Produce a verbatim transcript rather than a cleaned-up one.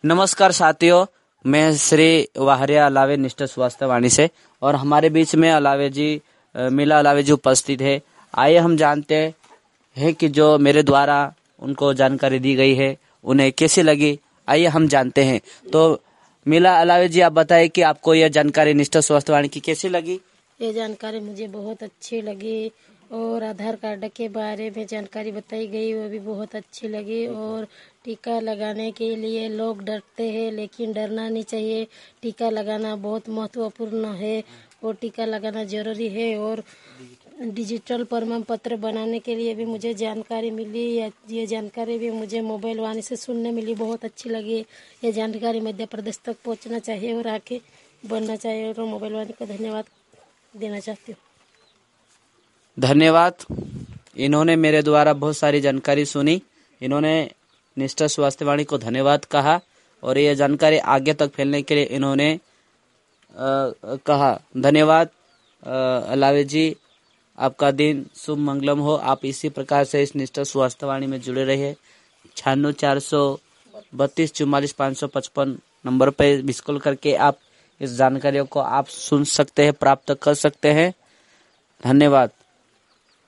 नमस्कार साथियों, मैं श्री वाहरिया अलावे निष्ठा स्वास्थ्य वाणी से और हमारे बीच में अलावे जी मीला अलावे जी उपस्थित है। आइए हम जानते हैं कि जो मेरे द्वारा उनको जानकारी दी गई है उन्हें कैसी लगी। आइए हम जानते हैं। तो मीला अलावे जी, आप बताएं कि आपको यह जानकारी निष्ठा स्वास्थ्य वाणी की कैसी लगी। ये जानकारी मुझे बहुत अच्छी लगी और आधार कार्ड के बारे में जानकारी बताई गई वो भी बहुत अच्छी लगी। और टीका लगाने के लिए लोग डरते हैं, लेकिन डरना नहीं चाहिए। टीका लगाना बहुत महत्वपूर्ण है और टीका लगाना जरूरी है। और डिजिटल प्रमाण पत्र बनाने के लिए भी मुझे जानकारी मिली। ये जानकारी भी मुझे मोबाइल वाणी से सुनने मिली, बहुत अच्छी लगी। ये जानकारी मध्य प्रदेश तक पहुंचना चाहिए और आगे बढ़ना चाहिए। और मोबाइल वाणी का धन्यवाद देना चाहती हूँ। धन्यवाद। इन्होंने मेरे द्वारा बहुत सारी जानकारी सुनी। इन्होंने निष्ठा स्वास्थ्य वाणी को धन्यवाद कहा और यह जानकारी आगे तक फैलने के लिए इन्होंने आ, कहा। धन्यवाद अलावे जी, आपका दिन शुभ मंगलम हो। आप इसी प्रकार से इस निष्ठा स्वास्थ्य वाणी में जुड़े रहिए। छियानवे चार सौ बत्तीस चौवालीस पाँच सौ पचपन नंबर पर मिस कॉल करके आप इस जानकारियों को आप सुन सकते हैं, प्राप्त कर सकते हैं। धन्यवाद।